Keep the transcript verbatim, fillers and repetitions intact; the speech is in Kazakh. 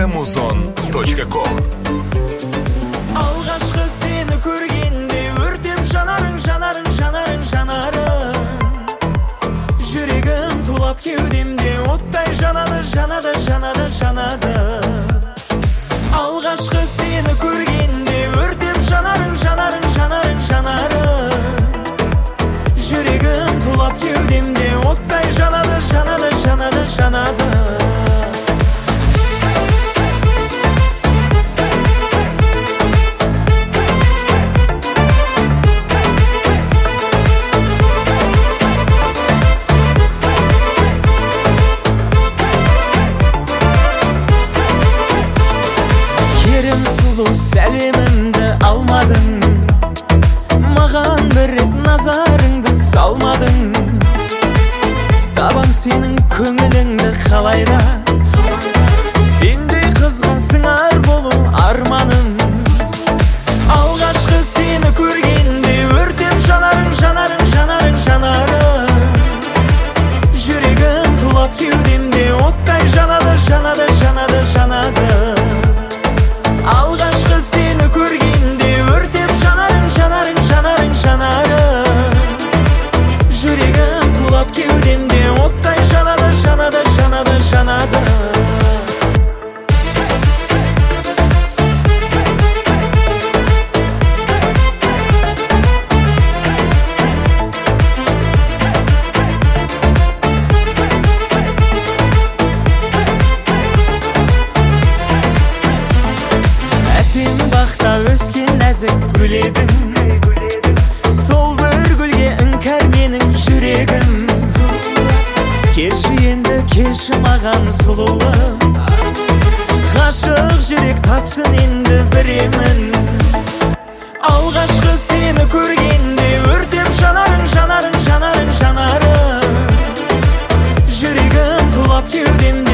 amazon точка ком. Алғашқы сені көргенде өртеп жанарың, жанарың, жанарың, жанарың. Жүрегім тулап кеудемде оттай жанады, жанады, жанады, жанады. Алғашқы сені көргенде өртеп жанарың, жанарың, жанарың, жанарың. Жүрегім тулап кеудемде оттай жанады, жанады, жанады, жанады. Сәлемімді алмадың, маған бір рет назарыңды салмадың. Табам сенің көңіліңді қалайда, сендей қызға сыңар болу арманым. Алғашқы сені көргенде өртеп жанарың, жанарың, жанарың, жанарың. Жүрегім тулап кеудемде оттай жанады, жанады, жанады, жанады. Алғашқы сені көргенде өртеп жанарың, жанарың, жанарың, жанарың. Жүрегім тулап кеудемде оттай жанады, жанады, жанады, жанады. Сен бақта өскен нәзік гүл едің, сол бір гүлге іңкәр менің жүрегім. Келші енді, келші маған сұлуым, ғашық жүрек тапсын енді біремін. Алғашқы сені көргенде өртеп жанарың, жанарың, жанарың, жанарың. Жүрегім тулап кеудемде